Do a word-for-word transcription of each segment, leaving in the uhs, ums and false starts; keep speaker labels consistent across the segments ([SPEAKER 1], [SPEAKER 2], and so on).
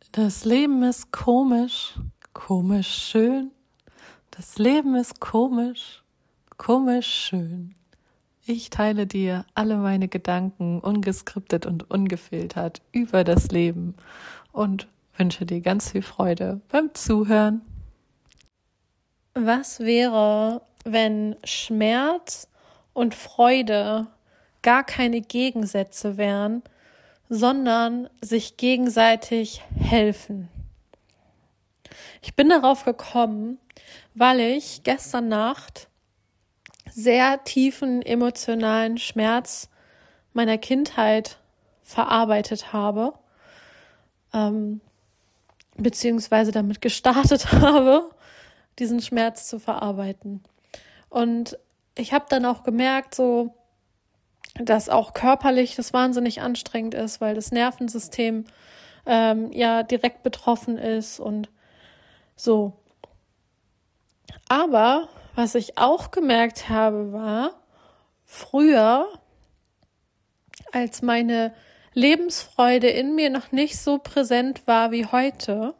[SPEAKER 1] Das Leben ist komisch, komisch schön. Das Leben ist komisch, komisch schön. Ich teile dir alle meine Gedanken ungeskriptet und ungefiltert über das Leben und wünsche dir ganz viel Freude beim Zuhören. Was wäre, wenn Schmerz und Freude gar keine Gegensätze wären, sondern sich gegenseitig helfen? Ich bin darauf gekommen, weil ich gestern Nacht sehr tiefen emotionalen Schmerz meiner Kindheit verarbeitet habe, ähm, beziehungsweise damit gestartet habe, diesen Schmerz zu verarbeiten. Und ich habe dann auch gemerkt, so, dass auch körperlich das wahnsinnig anstrengend ist, weil das Nervensystem ähm, ja direkt betroffen ist und so. Aber was ich auch gemerkt habe, war, früher, als meine Lebensfreude in mir noch nicht so präsent war wie heute,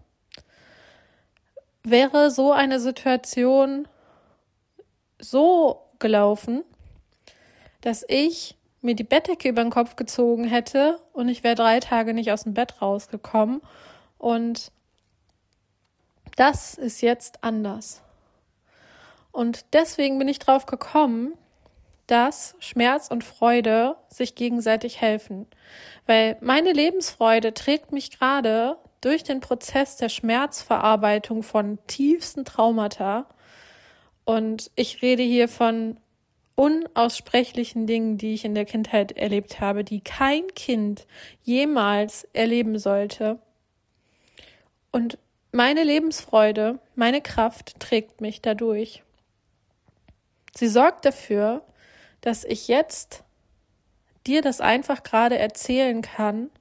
[SPEAKER 1] wäre so eine Situation so gelaufen, dass ich mir die Bettdecke über den Kopf gezogen hätte und ich wäre drei Tage nicht aus dem Bett rausgekommen. Und das ist jetzt anders. Und deswegen bin ich drauf gekommen, dass Schmerz und Freude sich gegenseitig helfen. Weil meine Lebensfreude trägt mich gerade durch den Prozess der Schmerzverarbeitung von tiefsten Traumata. Und ich rede hier von unaussprechlichen Dingen, die ich in der Kindheit erlebt habe, die kein Kind jemals erleben sollte. Und meine Lebensfreude, meine Kraft trägt mich dadurch. Sie sorgt dafür, dass ich jetzt dir das einfach gerade erzählen kann,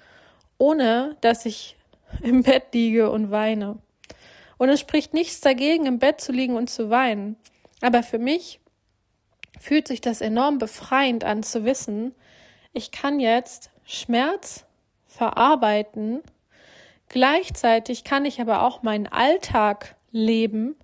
[SPEAKER 1] ohne dass ich im Bett liege und weine. Und es spricht nichts dagegen, im Bett zu liegen und zu weinen. Aber für mich fühlt sich das enorm befreiend an zu wissen, ich kann jetzt Schmerz verarbeiten, gleichzeitig kann ich aber auch meinen Alltag leben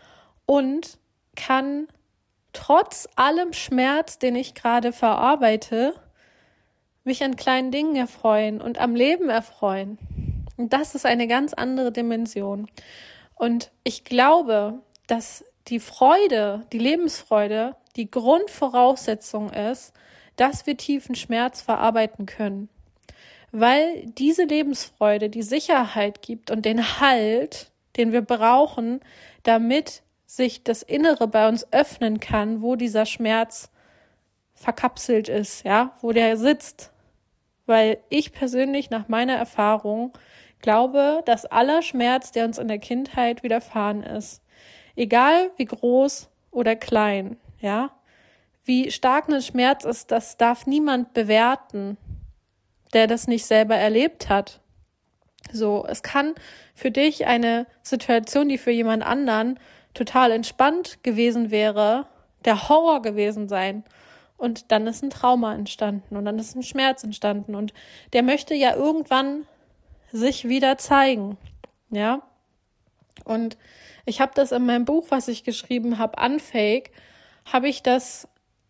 [SPEAKER 1] und kann trotz allem Schmerz, den ich gerade verarbeite, mich an kleinen Dingen erfreuen und am Leben erfreuen. Und das ist eine ganz andere Dimension. Und ich glaube, dass die Freude, die Lebensfreude, die Grundvoraussetzung ist, dass wir tiefen Schmerz verarbeiten können. Weil diese Lebensfreude die Sicherheit gibt und den Halt, den wir brauchen, damit sich das Innere bei uns öffnen kann, wo dieser Schmerz verkapselt ist, ja, wo der sitzt. Weil ich persönlich nach meiner Erfahrung glaube, dass aller Schmerz, der uns in der Kindheit widerfahren ist, egal wie groß oder klein, ja, wie stark ein Schmerz ist, das darf niemand bewerten, der das nicht selber erlebt hat. So, es kann für dich eine Situation, die für jemand anderen total entspannt gewesen wäre, der Horror gewesen sein. Und dann ist ein Trauma entstanden und dann ist ein Schmerz entstanden. Und der möchte ja irgendwann sich wieder zeigen. Ja. Und ich habe das in meinem Buch, was ich geschrieben habe, Unfake, habe ich das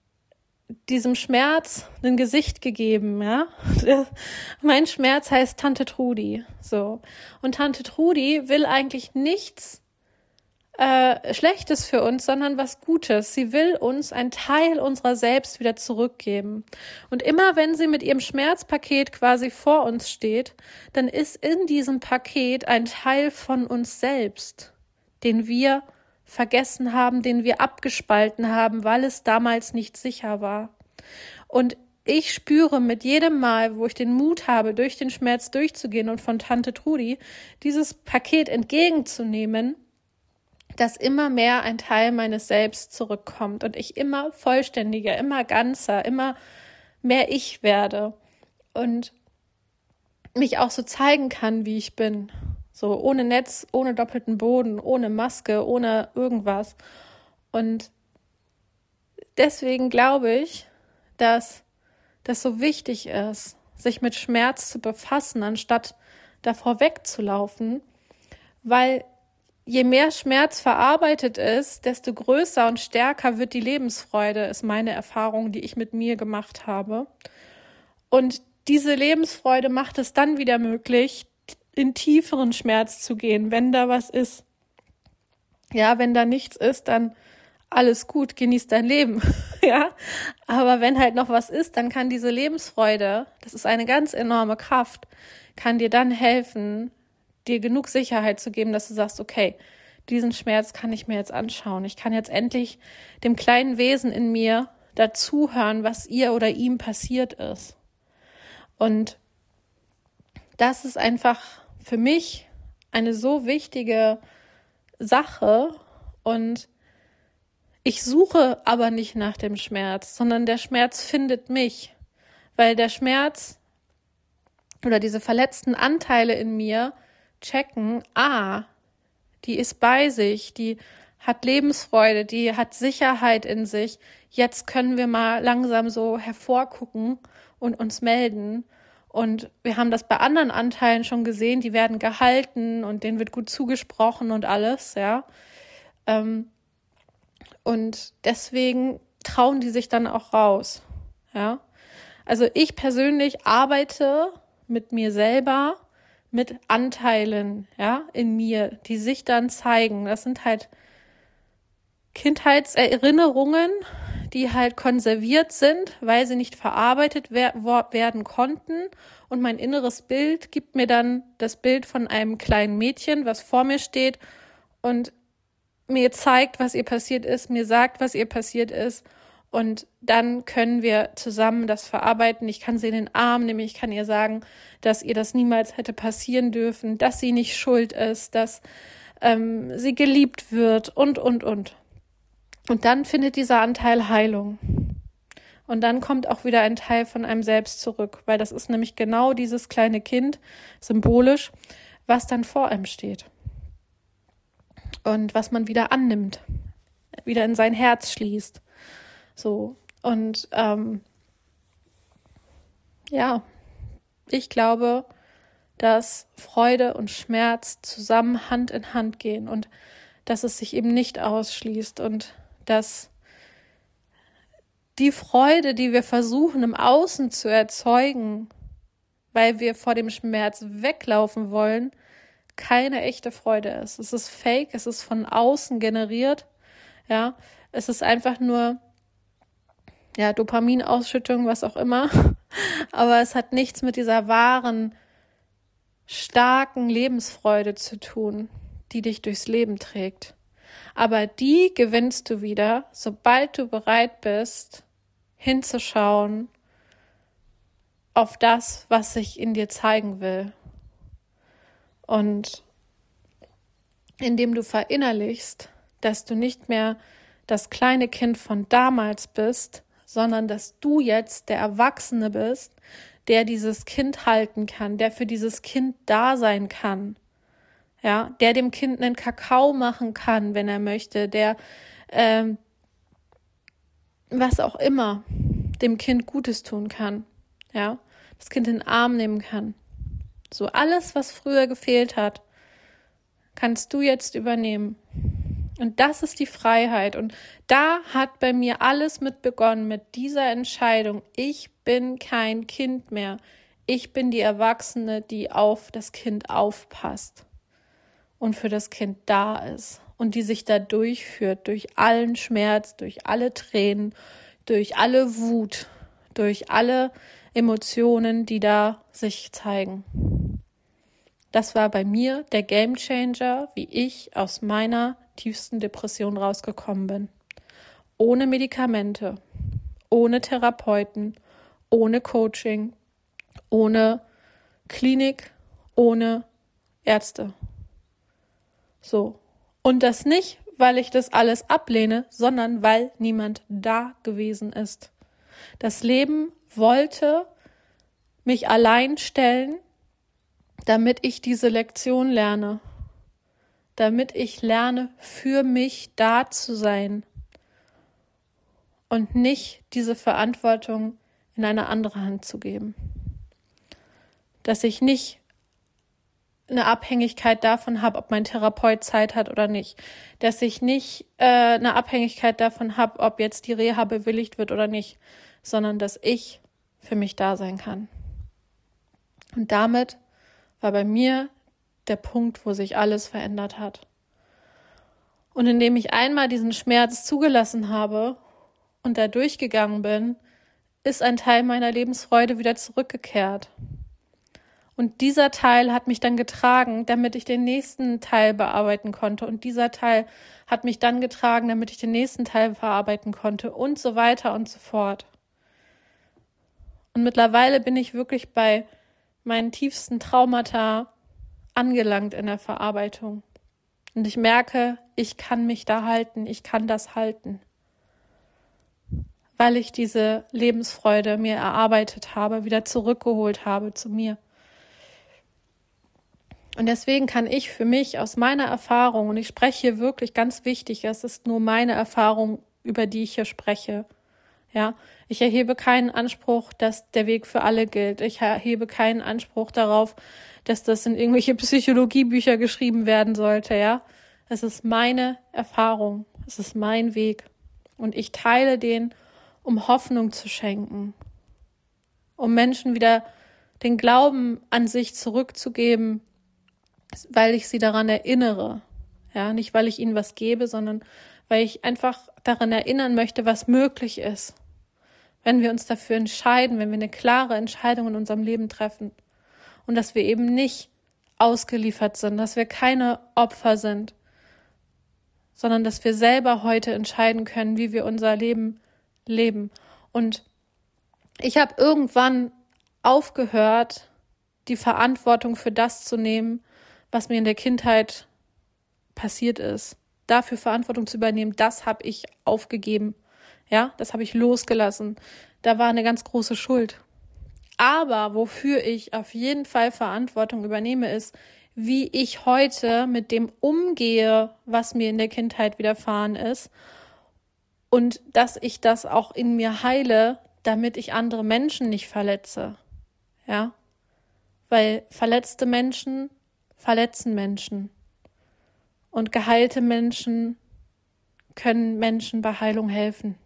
[SPEAKER 1] diesem Schmerz ein Gesicht gegeben, ja. Mein Schmerz heißt Tante Trudi, so. Und Tante Trudi will eigentlich nichts äh, Schlechtes für uns, sondern was Gutes. Sie will uns einen Teil unserer selbst wieder zurückgeben. Und immer wenn sie mit ihrem Schmerzpaket quasi vor uns steht, dann ist in diesem Paket ein Teil von uns selbst, den wir vergessen haben, den wir abgespalten haben, weil es damals nicht sicher war. Und ich spüre mit jedem Mal, wo ich den Mut habe, durch den Schmerz durchzugehen und von Tante Trudi dieses Paket entgegenzunehmen, dass immer mehr ein Teil meines Selbst zurückkommt und ich immer vollständiger, immer ganzer, immer mehr ich werde und mich auch so zeigen kann, wie ich bin. So ohne Netz, ohne doppelten Boden, ohne Maske, ohne irgendwas. Und deswegen glaube ich, dass das so wichtig ist, sich mit Schmerz zu befassen, anstatt davor wegzulaufen, weil je mehr Schmerz verarbeitet ist, desto größer und stärker wird die Lebensfreude, ist meine Erfahrung, die ich mit mir gemacht habe. Und diese Lebensfreude macht es dann wieder möglich, in tieferen Schmerz zu gehen, wenn da was ist. Ja, wenn da nichts ist, dann alles gut, genieß dein Leben. Ja, aber wenn halt noch was ist, dann kann diese Lebensfreude, das ist eine ganz enorme Kraft, kann dir dann helfen, dir genug Sicherheit zu geben, dass du sagst, okay, diesen Schmerz kann ich mir jetzt anschauen. Ich kann jetzt endlich dem kleinen Wesen in mir dazuhören, was ihr oder ihm passiert ist. Und das ist einfach für mich eine so wichtige Sache. Und ich suche aber nicht nach dem Schmerz, sondern der Schmerz findet mich, weil der Schmerz oder diese verletzten Anteile in mir checken, ah, die ist bei sich, die hat Lebensfreude, die hat Sicherheit in sich. Jetzt können wir mal langsam so hervorgucken und uns melden. Und wir haben das bei anderen Anteilen schon gesehen, die werden gehalten und denen wird gut zugesprochen und alles, ja. Ähm, Und deswegen trauen die sich dann auch raus, ja. Also ich persönlich arbeite mit mir selber, mit Anteilen, ja, in mir, die sich dann zeigen. Das sind halt Kindheitserinnerungen, die halt konserviert sind, weil sie nicht verarbeitet wer- werden konnten. Und mein inneres Bild gibt mir dann das Bild von einem kleinen Mädchen, was vor mir steht und mir zeigt, was ihr passiert ist, mir sagt, was ihr passiert ist. Und dann können wir zusammen das verarbeiten. Ich kann sie in den Arm nehmen, ich kann ihr sagen, dass ihr das niemals hätte passieren dürfen, dass sie nicht schuld ist, dass ähm, sie geliebt wird und, und, und. Und dann findet dieser Anteil Heilung. Und dann kommt auch wieder ein Teil von einem selbst zurück, weil das ist nämlich genau dieses kleine Kind, symbolisch, was dann vor einem steht. Und was man wieder annimmt, wieder in sein Herz schließt. So, und ähm, ja, ich glaube, dass Freude und Schmerz zusammen Hand in Hand gehen und dass es sich eben nicht ausschließt und dass die Freude, die wir versuchen im Außen zu erzeugen, weil wir vor dem Schmerz weglaufen wollen, keine echte Freude ist. Es ist fake, es ist von außen generiert, ja, es ist einfach nur, ja, Dopaminausschüttung, was auch immer, aber es hat nichts mit dieser wahren, starken Lebensfreude zu tun, die dich durchs Leben trägt. Aber die gewinnst du wieder, sobald du bereit bist, hinzuschauen auf das, was sich in dir zeigen will. Und indem du verinnerlichst, dass du nicht mehr das kleine Kind von damals bist, sondern dass du jetzt der Erwachsene bist, der dieses Kind halten kann, der für dieses Kind da sein kann, ja, der dem Kind einen Kakao machen kann, wenn er möchte, der ähm, was auch immer dem Kind Gutes tun kann, ja, das Kind in den Arm nehmen kann. So alles, was früher gefehlt hat, kannst du jetzt übernehmen. Und das ist die Freiheit. Und da hat bei mir alles mit begonnen, mit dieser Entscheidung. Ich bin kein Kind mehr. Ich bin die Erwachsene, die auf das Kind aufpasst und für das Kind da ist und die sich da durchführt, durch allen Schmerz, durch alle Tränen, durch alle Wut, durch alle Emotionen, die da sich zeigen. Das war bei mir der Gamechanger, wie ich aus meiner tiefsten Depression rausgekommen bin. Ohne Medikamente, ohne Therapeuten, ohne Coaching, ohne Klinik, ohne Ärzte. So. Und das nicht, weil ich das alles ablehne, sondern weil niemand da gewesen ist. Das Leben wollte mich allein stellen, damit ich diese Lektion lerne, damit ich lerne, für mich da zu sein und nicht diese Verantwortung in eine andere Hand zu geben. Dass ich nicht eine Abhängigkeit davon habe, ob mein Therapeut Zeit hat oder nicht. Dass ich nicht äh, eine Abhängigkeit davon habe, ob jetzt die Reha bewilligt wird oder nicht, sondern dass ich für mich da sein kann. Und damit war bei mir der Punkt, wo sich alles verändert hat. Und indem ich einmal diesen Schmerz zugelassen habe und da durchgegangen bin, ist ein Teil meiner Lebensfreude wieder zurückgekehrt. Und dieser Teil hat mich dann getragen, damit ich den nächsten Teil bearbeiten konnte. Und dieser Teil hat mich dann getragen, damit ich den nächsten Teil verarbeiten konnte und so weiter und so fort. Und mittlerweile bin ich wirklich bei meinen tiefsten Traumata angelangt in der Verarbeitung. Und ich merke, ich kann mich da halten, ich kann das halten, weil ich diese Lebensfreude mir erarbeitet habe, wieder zurückgeholt habe zu mir. Und deswegen kann ich für mich aus meiner Erfahrung, und ich spreche hier wirklich ganz wichtig, es ist nur meine Erfahrung, über die ich hier spreche. Ja, ich erhebe keinen Anspruch, dass der Weg für alle gilt. Ich erhebe keinen Anspruch darauf, dass das in irgendwelche Psychologiebücher geschrieben werden sollte. Ja, es ist meine Erfahrung, es ist mein Weg. Und ich teile den, um Hoffnung zu schenken, um Menschen wieder den Glauben an sich zurückzugeben, weil ich sie daran erinnere. Ja, nicht weil ich ihnen was gebe, sondern weil ich einfach daran erinnern möchte, was möglich ist, wenn wir uns dafür entscheiden, wenn wir eine klare Entscheidung in unserem Leben treffen und dass wir eben nicht ausgeliefert sind, dass wir keine Opfer sind, sondern dass wir selber heute entscheiden können, wie wir unser Leben leben. Und ich habe irgendwann aufgehört, die Verantwortung für das zu nehmen, was mir in der Kindheit passiert ist. Dafür Verantwortung zu übernehmen, das habe ich aufgegeben. Ja, das habe ich losgelassen. Da war eine ganz große Schuld. Aber wofür ich auf jeden Fall Verantwortung übernehme, ist, wie ich heute mit dem umgehe, was mir in der Kindheit widerfahren ist. Und dass ich das auch in mir heile, damit ich andere Menschen nicht verletze. Ja, weil verletzte Menschen verletzen Menschen. Und geheilte Menschen können Menschen bei Heilung helfen.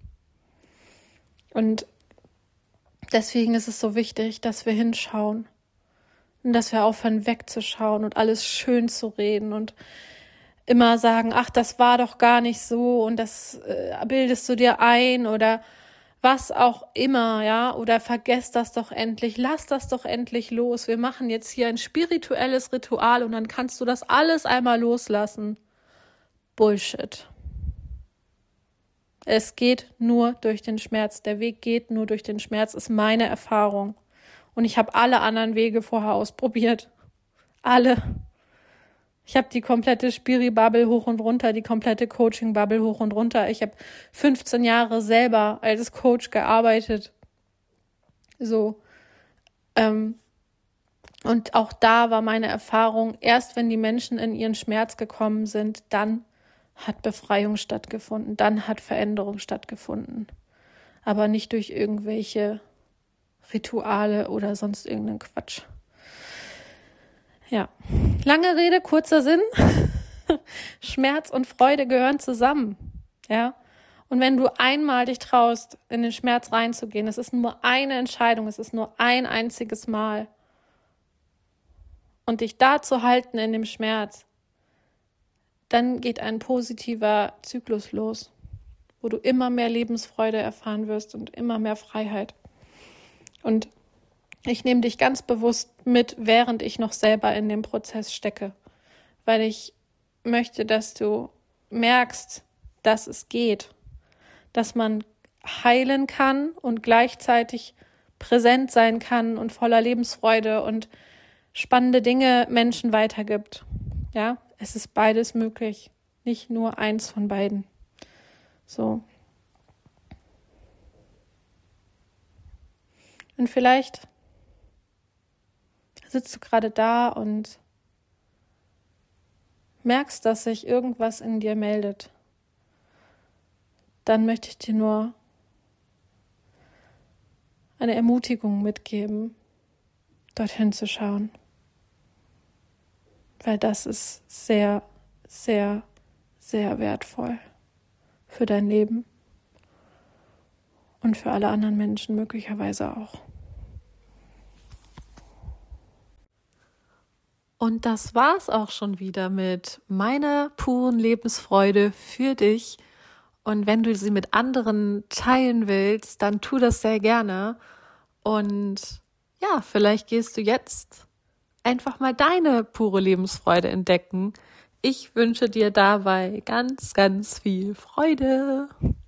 [SPEAKER 1] Und deswegen ist es so wichtig, dass wir hinschauen und dass wir aufhören wegzuschauen und alles schön zu reden und immer sagen, ach, das war doch gar nicht so und das äh, bildest du dir ein oder was auch immer, ja, oder vergesst das doch endlich, lass das doch endlich los. Wir machen jetzt hier ein spirituelles Ritual und dann kannst du das alles einmal loslassen. Bullshit. Es geht nur durch den Schmerz. Der Weg geht nur durch den Schmerz, ist meine Erfahrung. Und ich habe alle anderen Wege vorher ausprobiert. Alle. Ich habe die komplette Spiri-Bubble hoch und runter, die komplette Coaching-Bubble hoch und runter. Ich habe fünfzehn Jahre selber als Coach gearbeitet. So. Ähm, und auch da war meine Erfahrung, erst wenn die Menschen in ihren Schmerz gekommen sind, dann hat Befreiung stattgefunden, dann hat Veränderung stattgefunden. Aber nicht durch irgendwelche Rituale oder sonst irgendeinen Quatsch. Ja, lange Rede, kurzer Sinn. Schmerz und Freude gehören zusammen, ja. Und wenn du einmal dich traust, in den Schmerz reinzugehen, es ist nur eine Entscheidung, es ist nur ein einziges Mal. Und dich da zu halten in dem Schmerz, dann geht ein positiver Zyklus los, wo du immer mehr Lebensfreude erfahren wirst und immer mehr Freiheit. Und ich nehme dich ganz bewusst mit, während ich noch selber in dem Prozess stecke, weil ich möchte, dass du merkst, dass es geht, dass man heilen kann und gleichzeitig präsent sein kann und voller Lebensfreude und spannende Dinge Menschen weitergibt. Ja, es ist beides möglich, nicht nur eins von beiden. So. Und vielleicht sitzt du gerade da und merkst, dass sich irgendwas in dir meldet. Dann möchte ich dir nur eine Ermutigung mitgeben, dorthin zu schauen. weil das ist sehr, sehr, sehr wertvoll für dein Leben und für alle anderen Menschen möglicherweise auch. Und das war's auch schon wieder mit meiner puren Lebensfreude für dich. Und wenn du sie mit anderen teilen willst, dann tu das sehr gerne. Und ja, vielleicht gehst du jetzt einfach mal deine pure Lebensfreude entdecken. Ich wünsche dir dabei ganz, ganz viel Freude.